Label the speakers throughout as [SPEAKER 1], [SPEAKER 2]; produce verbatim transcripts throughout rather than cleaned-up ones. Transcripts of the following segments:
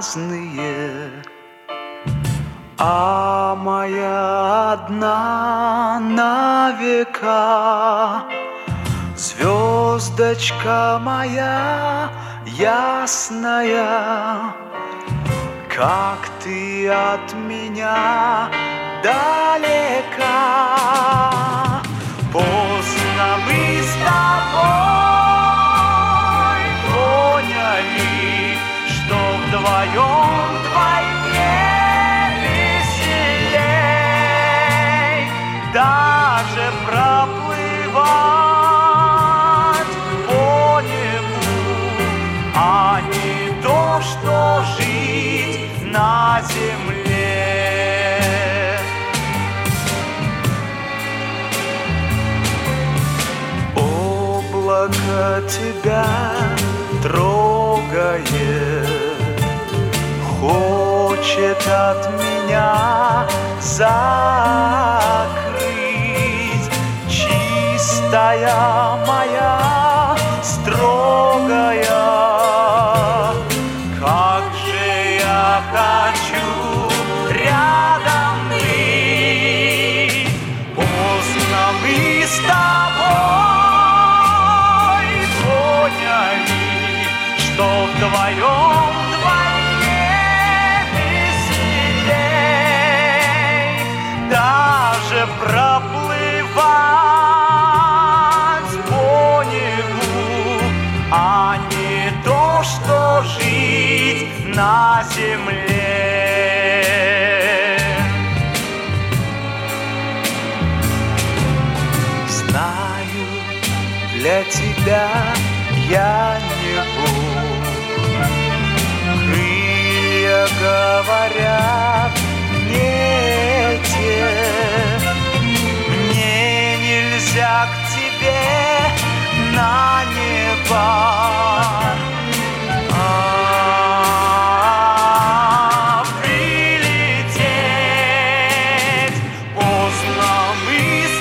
[SPEAKER 1] разные, а моя одна на века. Звездочка моя ясная, как ты от меня далека. Поздно мы с тобой поняли, что вдвоем вдвойне веселей. Даже проплывать по небу, а не то, что жить на земле. Облако тебя трогает, хочет от меня закрыть. Чистая моя, строгая, как же я хочу рядом быть. Поздно мы с тобой поняли, что вдвоем вдвойне веселей. Даже проплывать по небу, а не то, что жить на земле. Знаю, для тебя я не Бог. Крылья говорят не те. Мне нельзя к тебе на небо. А прилететь. Поздно мы с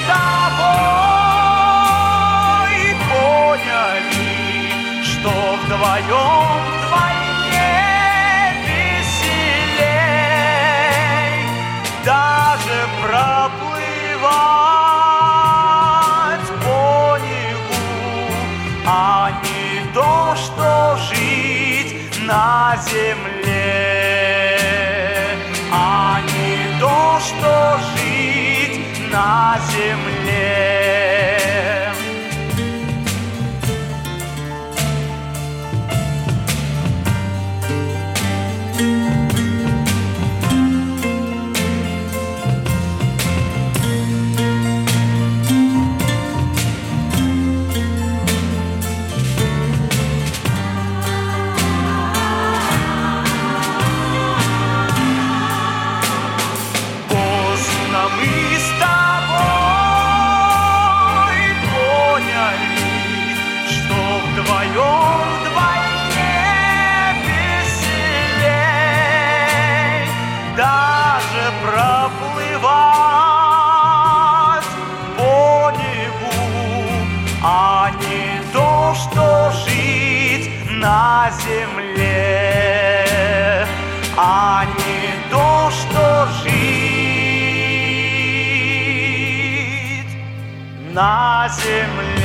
[SPEAKER 1] тобой поняли, что вдвоем вдвойне веселей. Даже проплывать по небу, а не то, что жить на земле. А не то, что жить на земле. Вдвоем вдвойне веселей. Даже проплывать по небу, а не то, что жить на земле. А не то, что жить на земле.